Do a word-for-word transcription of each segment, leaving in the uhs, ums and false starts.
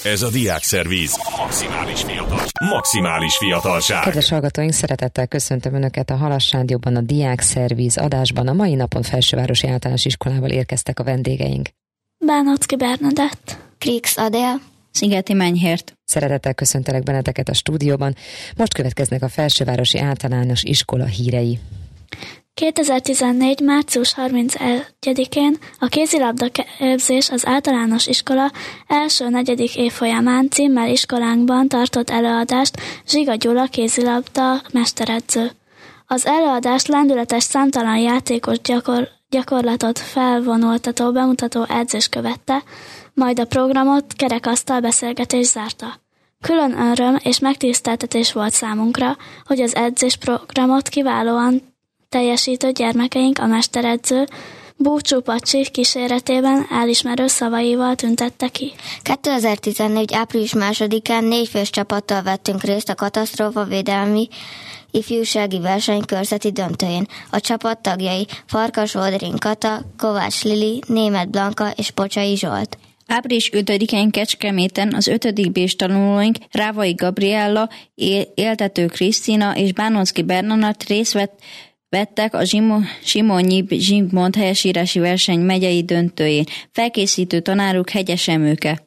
Ez a Diákszervíz. Maximális fiatal. Maximális fiatalság. Kedves hallgatóink, szeretettel köszöntöm Önöket a Halas Rádióban, a Diákszervíz adásban. A mai napon Felsővárosi Általános Iskolából érkeztek a vendégeink. Bánocki Bernadett, Krix Adél, Szigeti Menyhért. Szeretettel köszöntelek benneteket a stúdióban. Most következnek a Felsővárosi Általános Iskola hírei. kétezer-tizennégy. március harmincegyedikén a kézilabda képzés az általános iskola első negyedik évfolyamán címmel iskolánkban tartott előadást Zsiga Gyula kézilabda mesteredző. Az előadást lendületes számtalan játékos gyakor- gyakorlatot felvonultató bemutató edzés követte, majd a programot kerekasztal beszélgetés zárta. Külön öröm és megtiszteltetés volt számunkra, hogy az edzésprogramot kiválóan teljesítő gyermekeink a mesteredző Búcsú Pacsi kíséretében elismerő szavaival tüntette ki. kétezer-tizennégy. április másodikán négy fős csapattal vettünk részt a katasztrófavédelmi ifjúsági verseny körzeti döntőjén. A csapat tagjai Farkas Oldrin Kata, Kovács Lili, Németh Blanka és Pocsai Zsolt. április ötödikén Kecskeméten az ötödik B-s tanulóink Rávai Gabriella, Éltető Krisztina és Bánocki Bernadett részt vett vettek a Simonyi Zsigmond helyesírási verseny megyei döntőjén. Felkészítő tanáruk Hegyes Emőke.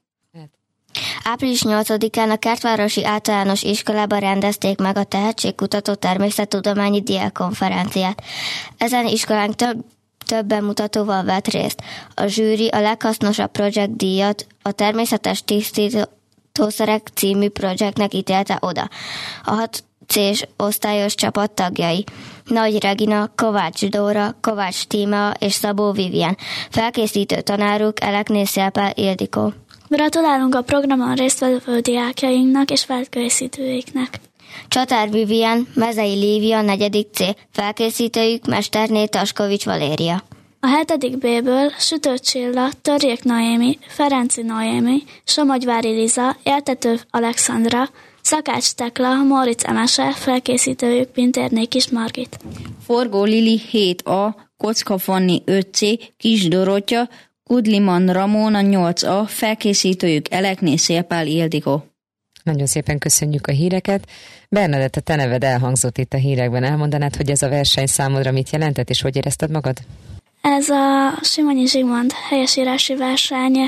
április nyolcadikán a Kertvárosi Általános Iskolában rendezték meg a Tehetségkutató Természettudományi Diákkonferenciát. Ezen iskolánk több, több bemutatóval vett részt. A zsűri a leghasznosabb projektdíjat a Természetes Tisztítószerek című projektnek ítélte oda. A hat C-s osztályos csapat tagjai Nagy Regina, Kovács Dóra, Kovács Tímea és Szabó Vivien. Felkészítő tanáruk Elekné Szélpel Ildikó. Gratulálunk a programon résztvevő diákjainknak és felkészítőiknek. Csatár Vivien, Mezei Lívia, negyedik C. Felkészítőjük Mesterné Taskovics Valéria. A hetedik B-ből Sütő Csilla, Törjék Noémi, Ferenci Noémi, Somogyvári Liza, Éltető Alexandra, Szakács Tekla, Móricz Emese, felkészítőjük Pintérné Kis Margit. Forgó Lili hét A, Kocka Fanni öt C, Kis Dorottya, Kudliman Ramona nyolc A, felkészítőjük Elekné Szélpál Ildikó. Nagyon szépen köszönjük a híreket. Bernadett, a te neved elhangzott itt a hírekben. Elmondanád, hogy ez a verseny számodra mit jelentett, és hogy érezted magad? Ez a Simonyi Zsigmond helyesírási versenye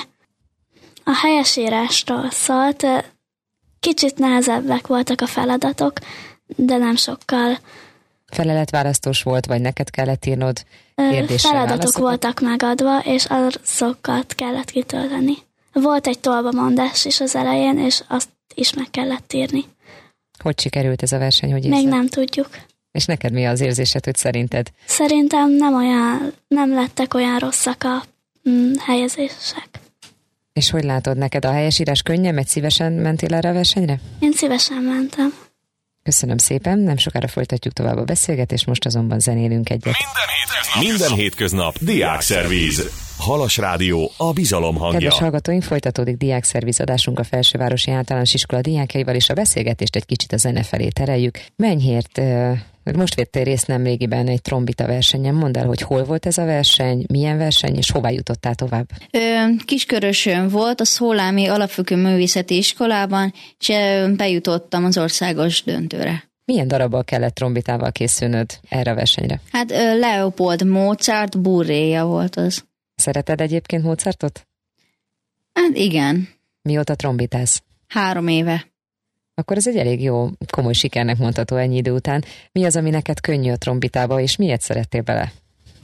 a helyesírásról szólt. Kicsit nehezebbek voltak a feladatok, de nem sokkal. Feleletválasztós volt, vagy neked kellett írnod kérdéssel Feladatok válaszokat? voltak megadva, és azokat kellett kitölteni. Volt egy tolvamondás is az elején, és azt is meg kellett írni. Hogy sikerült ez a verseny, hogy érzed? Még nem tudjuk. És neked mi az érzésed, hogy szerinted? Szerintem nem olyan, nem lettek olyan rosszak a mm, helyezések. És hogy látod, neked a helyesírás könnyen, megy, szívesen mentél erre a versenyre? Én szívesen mentem. Köszönöm szépen, nem sokára folytatjuk tovább a beszélgetést, most azonban zenélünk egyet. Minden hétköznap, Minden hétköznap Diákszervíz. Halas Rádió, a bizalom hangja. Kedves hallgatóink, folytatódik Diákszervíz adásunk a Felsővárosi Általános Iskola diákjaival, és a beszélgetést egy kicsit a zene felé tereljük. Menyhért, most vettél részt nemrégiben egy trombita versenyen. Mondd el, hogy hol volt ez a verseny, milyen verseny, és hová jutottál tovább? Ö, Kiskörösön volt, a Szólámi Alapfokú Művészeti Iskolában, és bejutottam az országos döntőre. Milyen darabbal kellett trombitával készülnöd erre a versenyre? Hát Leopold Mozart burréja volt az. Szereted egyébként Mozartot? Hát igen. Mióta trombitálsz? Három éve. Akkor ez egy elég jó, komoly sikernek mondható ennyi idő után. Mi az, ami neked könnyű a trombitába, és miért szerettél bele?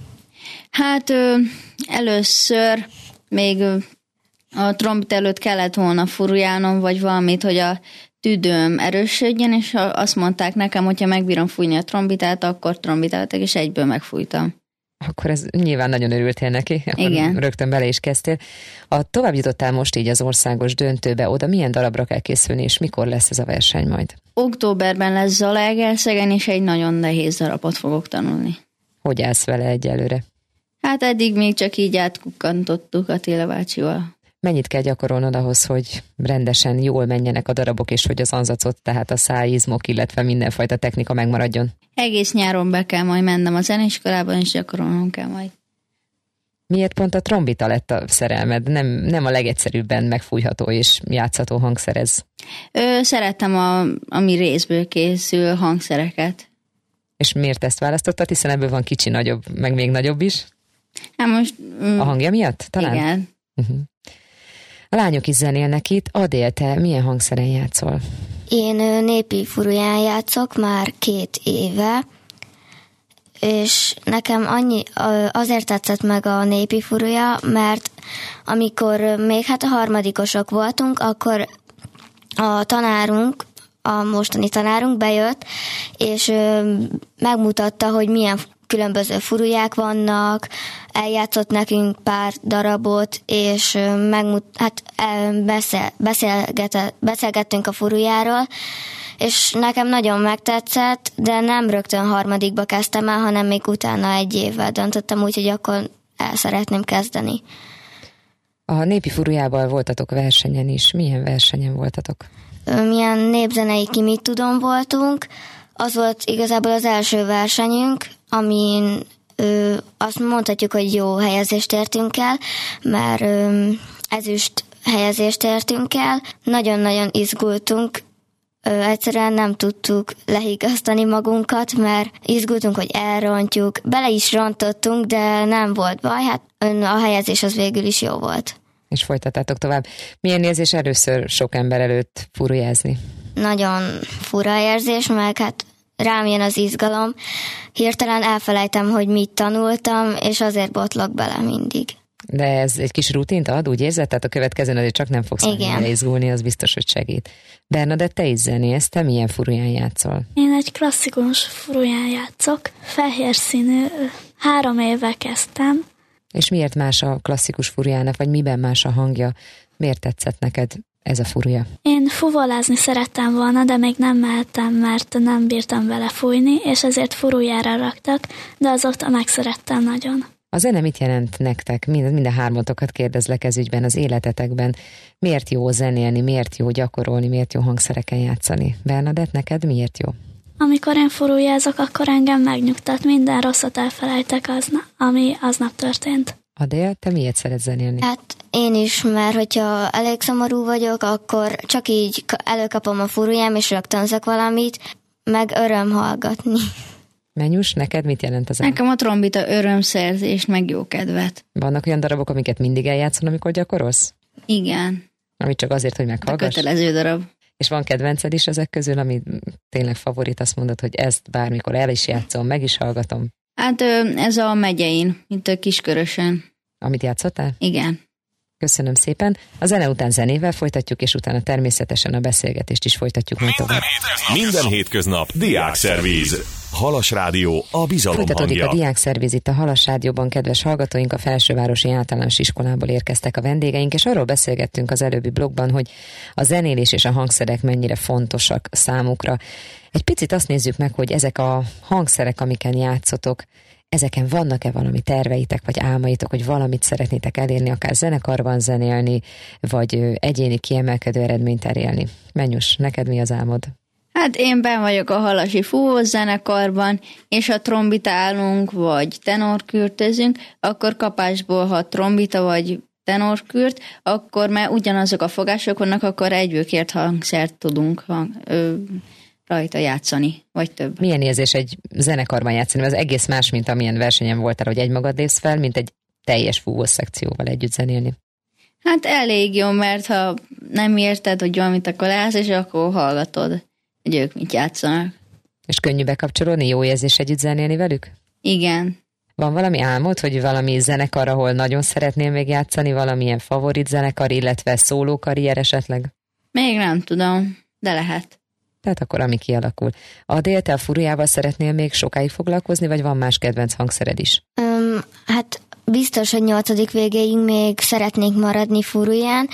Hát ö, először még ö, a trombita előtt kellett volna furulálnom, vagy valamit, hogy a tüdőm erősödjön, és azt mondták nekem, hogyha megbírom fújni a trombitát, akkor trombitáltak, és egyből megfújtam. Akkor ez nyilván nagyon örültél neki. Akkor igen. Rögtön bele is kezdtél. A tovább jutottál most így az országos döntőbe, oda milyen darabra kell készülni, és mikor lesz ez a verseny majd? Októberben lesz Zalaegerszegen, és egy nagyon nehéz darabot fogok tanulni. Hogy állsz vele egyelőre? Hát eddig még csak így átkukkantottuk Attila bácsival. Mennyit kell gyakorolnod ahhoz, hogy rendesen jól menjenek a darabok, és hogy az anzacot, tehát a szájizmok, illetve mindenfajta technika megmaradjon? Egész nyáron be kell majd mennem a zeneiskolában, és gyakorolnom kell majd. Miért pont a trombita lett a szerelmed? Nem, nem a legegyszerűbben megfújható és játszható hangszer ez. Ö, szerettem, a, ami részből készül hangszereket. És miért ezt választottad? Hiszen ebből van kicsi, nagyobb, meg még nagyobb is. Hát most... Mm, a hangja miatt talán? Igen. Uh-huh. A lányok is zenélnek itt. Adél, te milyen hangszeren játszol? Én népi furuján játszok már két éve, és nekem annyi, azért tetszett meg a népi furuja, mert amikor még hát a harmadikosok voltunk, akkor a tanárunk, a mostani tanárunk bejött, és megmutatta, hogy milyen különböző furuják vannak, eljátszott nekünk pár darabot, és megmut, hát beszél, beszélgettünk a furujáról, és nekem nagyon megtetszett, de nem rögtön harmadikba kezdtem el, hanem még utána egy évvel döntöttem úgy, hogy akkor el szeretném kezdeni. A népi furujával voltatok versenyen is. Milyen versenyen voltatok? Milyen népzenei ki mit tudom voltunk. Az volt igazából az első versenyünk, amin ö, azt mondhatjuk, hogy jó helyezést értünk el, mert ö, ezüst helyezést értünk el. Nagyon-nagyon izgultunk, ö, egyszerűen nem tudtuk lehigasztani magunkat, mert izgultunk, hogy elrontjuk. Bele is rontottunk, de nem volt baj, hát a helyezés az végül is jó volt. És folytattátok tovább. Milyen érzés először sok ember előtt furujázni? Nagyon fura érzés, meg hát rám jön az izgalom. Hirtelen elfelejtem, hogy mit tanultam, és azért botlok bele mindig. De ez egy kis rutint ad, úgy érzed? Tehát a következőn azért csak nem fogsz izgulni, az biztos, hogy segít. Bernadett, te is zenélsz, te milyen furuján játszol? Én egy klasszikus furuján játszok, fehér színű, három éve kezdtem. És miért más a klasszikus furujának, vagy miben más a hangja? Miért tetszett neked ez a furuja? Én fuvolázni szerettem volna, de még nem mehettem, mert nem bírtam vele fújni, és ezért furujára raktak, de azóta megszerettem nagyon. A zene mit jelent nektek? Mind, minden hármatokat kérdezlek ez ügyben, az életetekben. Miért jó zenélni, miért jó gyakorolni, miért jó hangszereken játszani? Bernadett, neked miért jó? Amikor én furujázok, akkor engem megnyugtat, minden rosszat elfelejtek, azna, ami aznap történt. Adél, te miért szeretsz zenélni? Hát én is, mert hogyha elég szomorú vagyok, akkor csak így előkapom a furujám, és rögtönzök valamit, meg öröm hallgatni. Menyus, neked mit jelent az? Nekem a trombita örömszerzést, meg jó kedvet. Vannak olyan darabok, amiket mindig eljátszol, amikor gyakorolsz? Igen. Ami csak azért, hogy meghallgass? A kötelező darab. És van kedvenced is ezek közül, ami tényleg favorit, azt mondod, hogy ezt bármikor el is játszom, meg is hallgatom? Hát ez a megyein, mint a Kiskörösön. Amit játszottál? Igen. Köszönöm szépen. A zene után zenével folytatjuk, és utána természetesen a beszélgetést is folytatjuk majd tovább. Minden hétköznap Diákszervíz. Halas Rádió, a bizalom Folytatódik hangja. a Diákszervíz itt a Halas Rádióban, kedves hallgatóink, a Felsővárosi Általános Iskolából érkeztek a vendégeink, és arról beszélgettünk az előbbi blogban, hogy a zenélés és a hangszerek mennyire fontosak számukra. Egy picit azt nézzük meg, hogy ezek a hangszerek, amiken játszotok, ezeken vannak-e valami terveitek, vagy álmaitok, hogy valamit szeretnétek elérni, akár zenekarban zenélni, vagy egyéni kiemelkedő eredményt elérni? Menyus, neked mi az álmod? Hát én benn vagyok a halasi fúvós zenekarban, és ha trombitálunk, vagy tenorkürtözünk, akkor kapásból, ha trombita vagy tenorkürt, akkor már ugyanazok a fogások vannak, akkor egyből hangszert tudunk hang, ö, rajta játszani, vagy több. Milyen érzés egy zenekarban játszani? Az egész más, mint amilyen versenyen voltál, hogy egymagad lépsz fel, mint egy teljes fúvós szekcióval együtt zenélni? Hát elég jó, mert ha nem érted, hogy valamit akkor állsz, és akkor hallgatod, hogy ők mit játszanak. És könnyű bekapcsolódni? Jó érzés együtt zenélni velük? Igen. Van valami álmod, hogy valami zenekar, ahol nagyon szeretnél még játszani, valamilyen favorit zenekar, illetve szólókarrier esetleg? Még nem tudom, de lehet. Tehát akkor ami kialakul. Adél, te a furujával szeretnél még sokáig foglalkozni, vagy van más kedvenc hangszered is? Um, hát biztos, hogy nyolcadik végéig még szeretnék maradni furuján,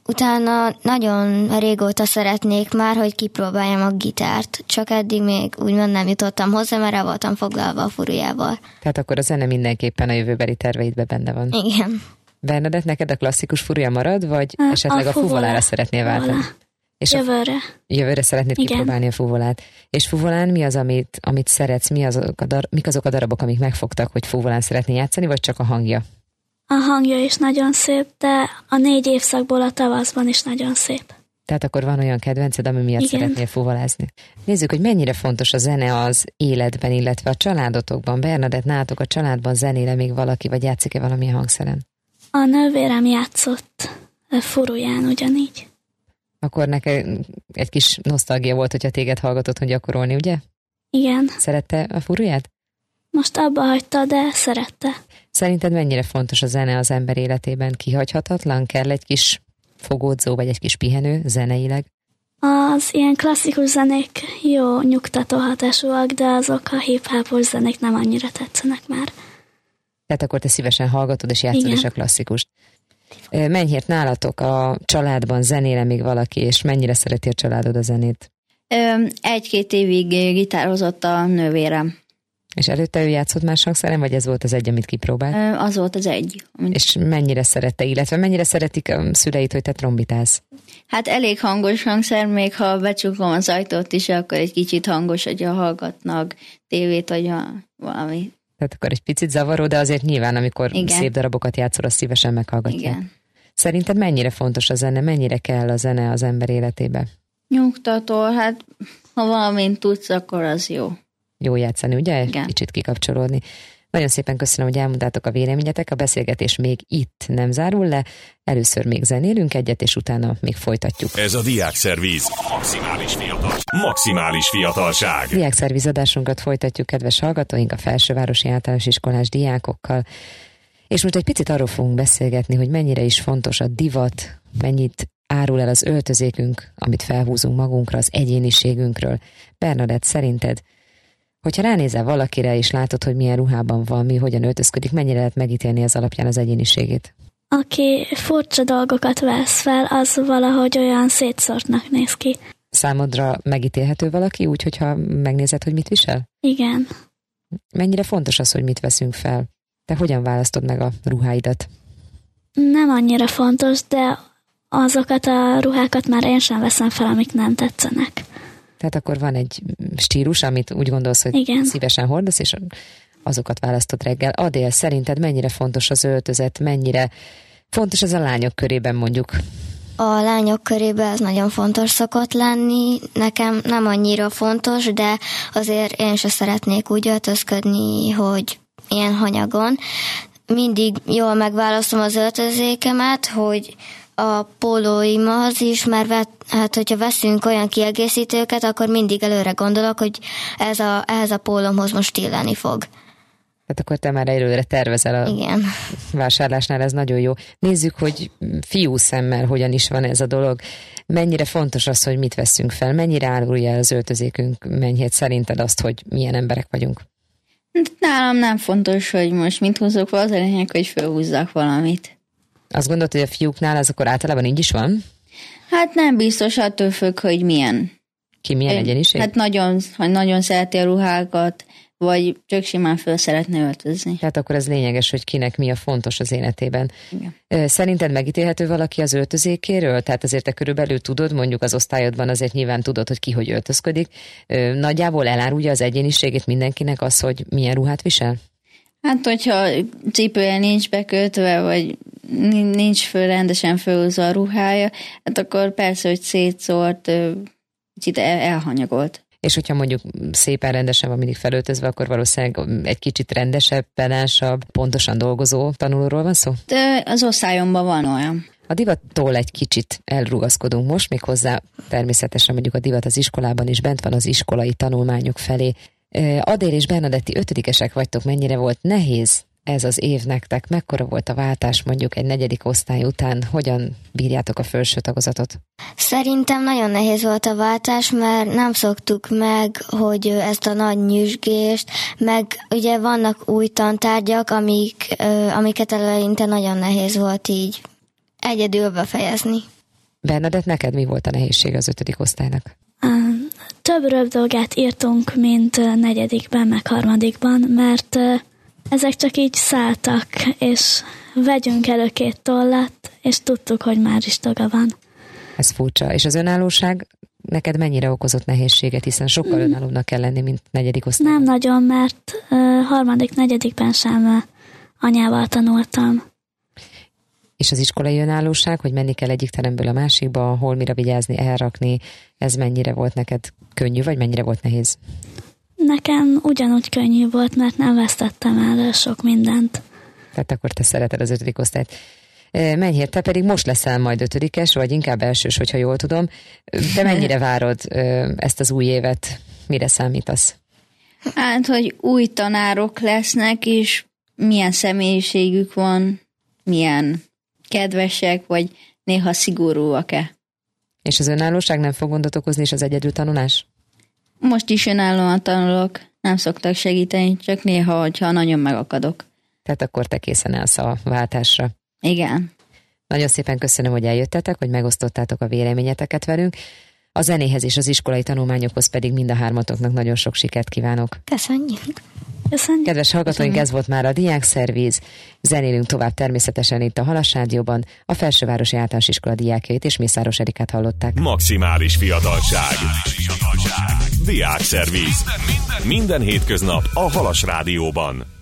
utána nagyon régóta szeretnék már, hogy kipróbáljam a gitárt, csak eddig még úgymond nem jutottam hozzá, mert el voltam foglalva a furujával. Tehát akkor a zene mindenképpen a jövőbeli terveidben benne van. Igen. Bernadett, neked a klasszikus furuja marad, vagy a esetleg a, a fuvolára szeretnél váltani? És jövőre. Jövőre szeretnéd Igen. kipróbálni a fuvolát. És fuvolán mi az, amit, amit szeretsz? Mi azok a dar- mik azok a darabok, amik megfogtak, hogy fuvolán szeretnél játszani, vagy csak a hangja? A hangja is nagyon szép, de a négy évszakból a tavaszban is nagyon szép. Tehát akkor van olyan kedvenced, ami miatt Igen. szeretnél fuvalázni. Nézzük, hogy mennyire fontos a zene az életben, illetve a családotokban. Bernadett, nálatok a családban zenére még valaki, vagy játszik-e valamilyen hangszeren? A nővérem játszott furuján ugyanígy. Akkor neked egy kis nosztalgia volt, hogyha téged hallgatott, hogy gyakorolni, ugye? Igen. Szerette a furuját? Most abba hagyta, de szerette. Szerinted mennyire fontos a zene az ember életében? Kihagyhatatlan? Kell egy kis fogódzó, vagy egy kis pihenő zeneileg? Az ilyen klasszikus zenék jó, nyugtató hatásúak, de azok a hip-hopos zenék nem annyira tetszenek már. Tehát akkor te szívesen hallgatod és játszod is a klasszikust. Mennyire nálatok a családban zenére még valaki, és mennyire szereti a családod a zenét? Egy-két évig gitározott a nővérem. És előtte ő játszott más hangszeren, vagy ez volt az egy, amit kipróbált? Az volt az egy. Amit... És mennyire szerette, illetve mennyire szeretik a szüleid, hogy te trombitálsz? Hát elég hangos hangszer, még ha becsukom az ajtót is, akkor egy kicsit hangos, hogyha hallgatnak tévét, vagy valami. Tehát akkor egy picit zavaró, de azért nyilván, amikor Igen. szép darabokat játszol, azt szívesen meghallgatják. Igen. Szerinted mennyire fontos a zene, mennyire kell a zene az ember életébe? Nyugtató, hát ha valamint tudsz, akkor az jó. Jó játszani, ugye? Igen. Kicsit kikapcsolódni. Nagyon szépen köszönöm, hogy elmondtátok a véleményetek, a beszélgetés még itt nem zárul le, először még zenélünk egyet, és utána még folytatjuk. Ez a Diákszervíz. Maximális fiatal. Maximális fiatalság. Diákszervíz adásunkat folytatjuk, kedves hallgatóink, a Felsővárosi Általános Iskolás diákokkal, és most egy picit arról fogunk beszélgetni, hogy mennyire is fontos a divat, mennyit árul el az öltözékünk, amit felhúzunk magunkra, az egyéniségünkről. Bernadett, szerinted, hogyha ránézel valakire, és látod, hogy milyen ruhában van, mi hogyan öltözködik, mennyire lehet megítélni ez alapján az egyéniségét? Aki furcsa dolgokat vesz fel, az valahogy olyan szétszórtnak néz ki. Számodra megítélhető valaki úgy, hogyha megnézed, hogy mit visel? Igen. Mennyire fontos az, hogy mit veszünk fel? Te hogyan választod meg a ruháidat? Nem annyira fontos, de azokat a ruhákat már én sem veszem fel, amik nem tetszenek. Tehát akkor van egy stílus, amit úgy gondolsz, hogy Igen. szívesen hordasz, és azokat választod reggel. Adél, szerinted mennyire fontos az öltözet, mennyire fontos ez a lányok körében mondjuk? A lányok körében ez nagyon fontos szokott lenni. Nekem nem annyira fontos, de azért én se szeretnék úgy öltözködni, hogy ilyen hanyagon. Mindig jól megválasztom az öltözékemet, hogy a pólóimhoz is, mert hát, hogyha veszünk olyan kiegészítőket, akkor mindig előre gondolok, hogy ez a, ehhez a pólómhoz most illeni fog. Tehát akkor te már előre tervezel a Igen. vásárlásnál, ez nagyon jó. Nézzük, hogy fiú szemmel hogyan is van ez a dolog. Mennyire fontos az, hogy mit veszünk fel, mennyire árulja el az öltözékünk, mennyire szerinted azt, hogy milyen emberek vagyunk? Nálam nem fontos, hogy most mit húzok, az a lényeg, hogy felhúzzak valamit. Azt gondolod, hogy a fiúknál az akkor általában így is van? Hát nem biztos, attól függ, hogy milyen. Ki milyen egyeniség? Hát nagyon, hogy nagyon szereti a ruhákat, vagy csak simán föl szeretne öltözni. Tehát akkor ez lényeges, hogy kinek mi a fontos az életében. Igen. Szerinted megítélhető valaki az öltözékéről? Tehát azért te körülbelül tudod, mondjuk az osztályodban azért nyilván tudod, hogy ki hogy öltözködik. Nagyjából elárulja az egyéniségét mindenkinek az, hogy milyen ruhát visel? Hát, hogyha cipője nincs bekötve, vagy nincs föl, rendesen fölhúzva a ruhája, hát akkor persze, hogy szétszórt, kicsit elhanyagolt. És hogyha mondjuk szépen rendesen van mindig felöltözve, akkor valószínűleg egy kicsit rendesebb, pedánsabb, pontosan dolgozó tanulóról van szó? De az osztályomban van olyan. A divattól egy kicsit elrugaszkodunk most, még hozzá természetesen mondjuk a divat az iskolában is bent van az iskolai tanulmányok felé. Adél és Bernadetti ötödikesek vagytok, mennyire volt nehéz ez az év nektek? Mekkora volt a váltás mondjuk egy negyedik osztály után? Hogyan bírjátok a felső tagozatot? Szerintem nagyon nehéz volt a váltás, mert nem szoktuk meg, hogy ezt a nagy nyüzsgést, meg ugye vannak új tantárgyak, amik, amiket eleinte nagyon nehéz volt így egyedül befejezni. Bernadett, neked mi volt a nehézség az ötödik osztálynak? Több röpdolgát írtunk, mint negyedikben, meg harmadikban, mert ezek csak így szálltak, és vegyünk elő két tollat, és tudtuk, hogy már is dolga van. Ez furcsa. És az önállóság neked mennyire okozott nehézséget, hiszen sokkal mm. önállóbbnak kell lenni, mint negyedik osztályban? Nem nagyon, mert uh, harmadik, negyedikben sem uh, anyával tanultam. És az iskolai önállóság, hogy menni kell egyik teremből a másikba, hol mire vigyázni, elrakni, ez mennyire volt neked könnyű, vagy mennyire volt nehéz? Nekem ugyanúgy könnyű volt, mert nem vesztettem el sok mindent. Tehát akkor te szereted az ötödik osztályt. Mennyire, te pedig most leszel majd ötödikes, vagy inkább elsős, hogyha jól tudom. Te mennyire várod ezt az új évet? Mire számítasz? Hát, hogy új tanárok lesznek, és milyen személyiségük van, milyen kedvesek, vagy néha szigorúak-e. És az önállóság nem fog gondot okozni, és az egyedül tanulás? Most is önállóan tanulok, nem szoktak segíteni, csak néha, hogyha nagyon megakadok. Tehát akkor te készen állsz a váltásra. Igen. Nagyon szépen köszönöm, hogy eljöttetek, hogy megosztottátok a véleményeteket velünk. A zenéhez és az iskolai tanulmányokhoz pedig mind a hármatoknak nagyon sok sikert kívánok. Köszönjük. Köszönjük. Kedves hallgatóink, ez volt már a Diákszervíz. Zenélünk tovább természetesen itt a Halas Rádióban. A Felsővárosi Általános Iskola diákjait és Mészáros Erikát hallották. Maximális fiatalság. Diákszervíz. Minden hétköznap a Halas Rádióban.